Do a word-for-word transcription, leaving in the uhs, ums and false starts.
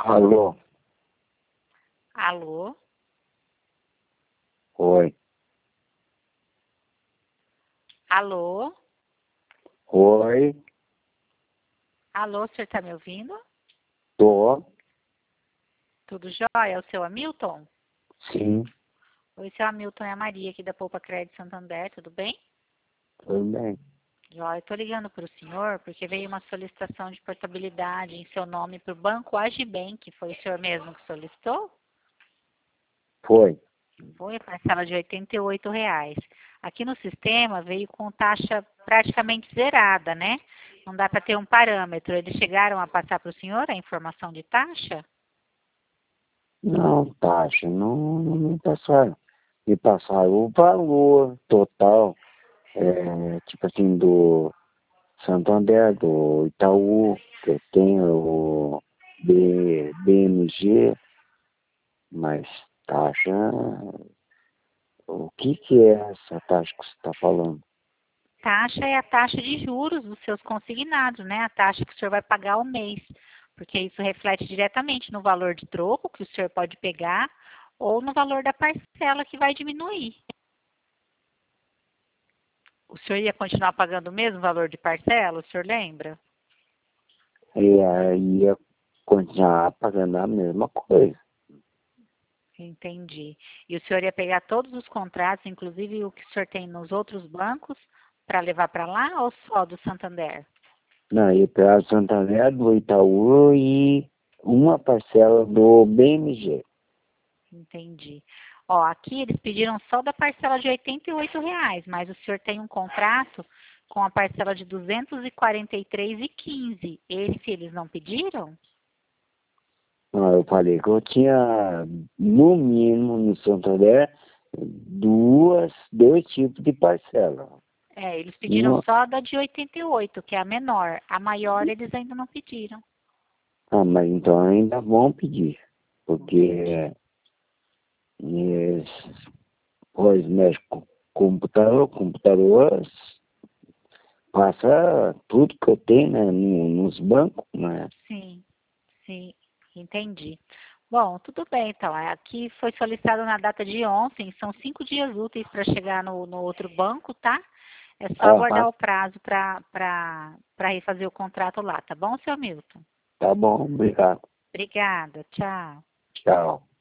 Alô? Alô? Oi. Alô? Oi. Alô, o senhor está me ouvindo? Tô. Tudo jóia? É o seu Hamilton? Sim. Oi, seu Hamilton, é a Maria aqui da Poupa Crédito Santander, tudo bem? Tudo bem. Jóia, estou ligando para o senhor porque veio uma solicitação de portabilidade em seu nome para o Banco Agibank. Foi o senhor mesmo que solicitou? Foi. Foi a parcela de oitenta e oito reais. Aqui no sistema veio com taxa praticamente zerada, né? Não dá para ter um parâmetro. Eles chegaram a passar para o senhor a informação de taxa? Não, taxa, não, não me passaram. Me passaram o valor total, é, tipo assim, do Santander, do Itaú, que eu tenho, o B, BMG, mas taxa, o que que é essa taxa que você está falando? Taxa é a taxa de juros dos seus consignados, né? A taxa que o senhor vai pagar ao mês, porque isso reflete diretamente no valor de troco que o senhor pode pegar ou no valor da parcela que vai diminuir. O senhor ia continuar pagando o mesmo valor de parcela, o senhor lembra? E aí ia continuar pagando a mesma coisa. Entendi. E o senhor ia pegar todos os contratos, inclusive o que o senhor tem nos outros bancos, para levar para lá ou só do Santander? Não, ia para Santander, do Itaú e uma parcela do B M G. Entendi. Ó, aqui eles pediram só da parcela de oitenta e oito reais, mas o senhor tem um contrato com a parcela de duzentos e quarenta e três reais e quinze. Esse eles não pediram? Não, eu falei que eu tinha, no mínimo, no Santander, duas, dois tipos de parcela. É, eles pediram Uma, só da de oitenta e oito, que é a menor. A maior eles ainda não pediram. ah, mas então ainda vão pedir, Entendi. porque eles, pois, mexe com computador, computador passa tudo que eu tenho, né, no- nos bancos, né? Sim, sim, entendi. Bom, tudo bem, então. Aqui foi solicitado na data de ontem, são cinco dias úteis para chegar no, no outro banco, tá? É só Ah, aguardar o prazo para para refazer o contrato lá, tá bom, seu Milton? tá bom, obrigado. Obrigada, tchau. Tchau.